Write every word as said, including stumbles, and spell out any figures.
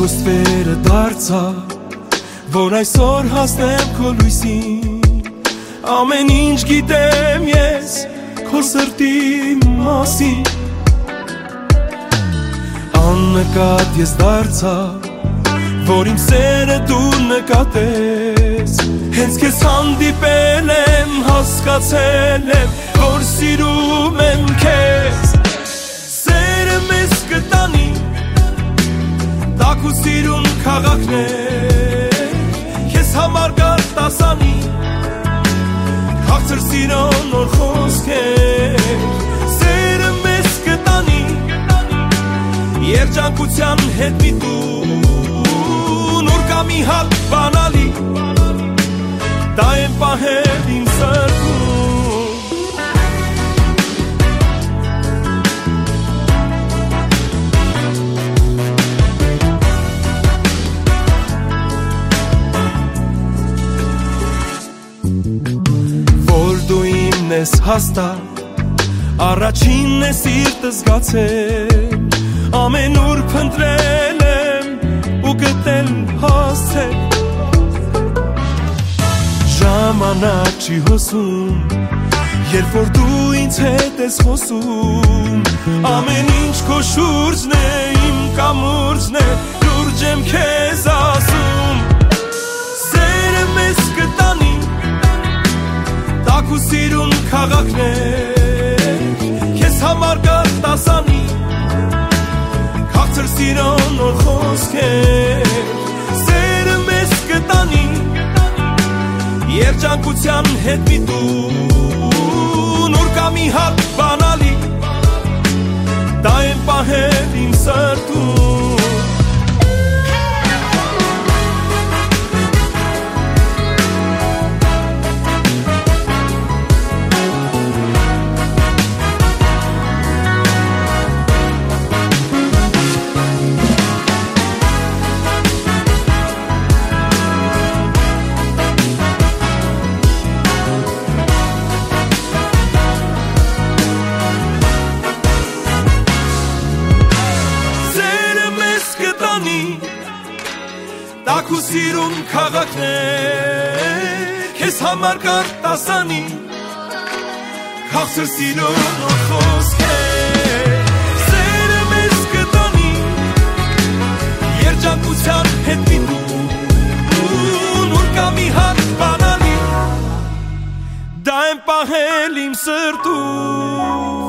Քո ստվերը դարձա, որ այսօր հասնեմ քո լույսին, ամեն ինչ գիտեմ ես քո սրտի մասին, աննկատ ես դարձա, որ իմ սերը դու նկատես, հենց քեզ հանդիպել եմ, հասկացել եմ, որ սիրում եմ քեզ, սերը մեզ կտանի, տաք ու սիրուն քաղաքներ, քեզ համար կար տասանի, քաղցր սիրո նոր խոսքեր, սերը մեզ կտանի, երջանկության հետ միտում, նոր կամի հատ բանալի, դա եմ պահել իմ սրտում, որ դու իմն ես հաստատ, առաջինն ես սիրտը զգացել, ամեն ուր փնտրել եմ ու գտել հասցել, ժամանակ չի հոսում, երբ որ դու ինձ հետ ես խոսում, ամեն ինչ քո շուրջն է, իմ կամուրջն է, լուրջ եմ քեզ ասում, սերը մեզ կտանի, տաք ու սիրուն քաղաքներ, քեզ համար կար տասանի, քաղցր սիրո նոր խոսքեր, սերը մեզ կտանի, երջանկության հետ միտում, նոր կամի հատ բանալի, դա եմ պահել իմ սրտում, տաք ու սիրուն քաղաքներ, քեզ համար կար տասանի, քաղցր սիրո նոր խոսքեր, սերը մեզ կտանի, երջանկության հետ միտում, նոր կամի հատ բանալի, դա եմ պահել իմ սրտում,